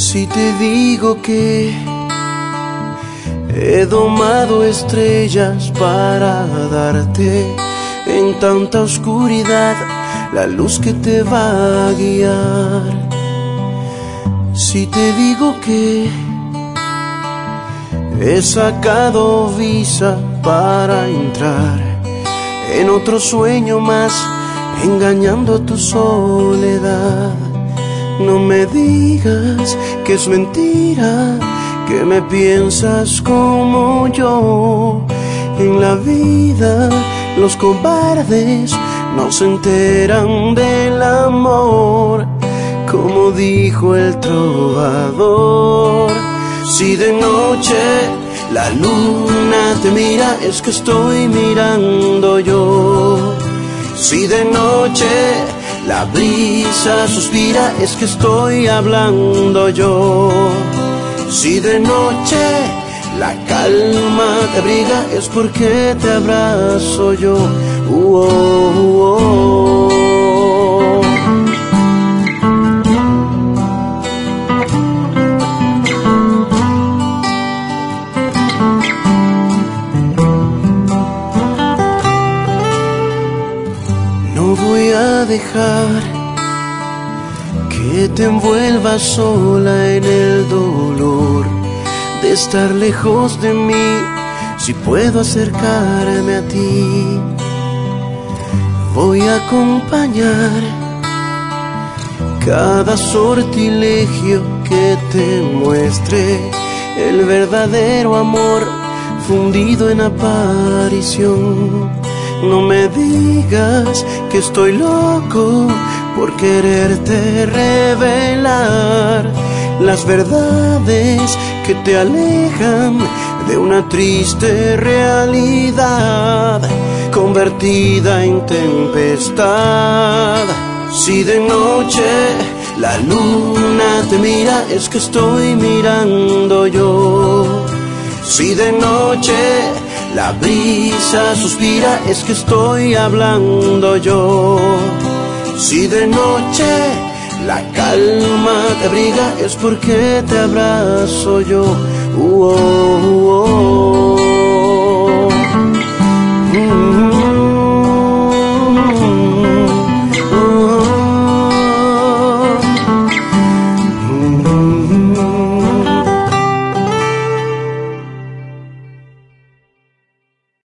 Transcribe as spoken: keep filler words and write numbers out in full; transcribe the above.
Si te digo que he domado estrellas para darte en tanta oscuridad la luz que te va a guiar. Si te digo que he sacado visa para entrar en otro sueño más, engañando tu soledad. No me digas que es mentira, que me piensas como yo. En la vida los cobardes no se enteran del amor, como dijo el trovador. Si de noche la luna te mira, es que estoy mirando yo. Si de noche la brisa suspira, es que estoy hablando yo. Si de noche la calma te abriga, es porque te abrazo yo. Uh, oh, uh, oh. No voy a dejar que te envuelvas sola en el dolor de estar lejos de mí. Si puedo acercarme a ti, voy a acompañar cada sortilegio que te muestre el verdadero amor fundido en aparición. No me digas que estoy loco por quererte revelar las verdades que te alejan de una triste realidad convertida en tempestad. Si de noche la luna te mira, es que estoy mirando yo. Si de noche la brisa suspira, es que estoy hablando yo. Si de noche la calma te abriga, es porque te abrazo yo. Uh, oh, uh, oh.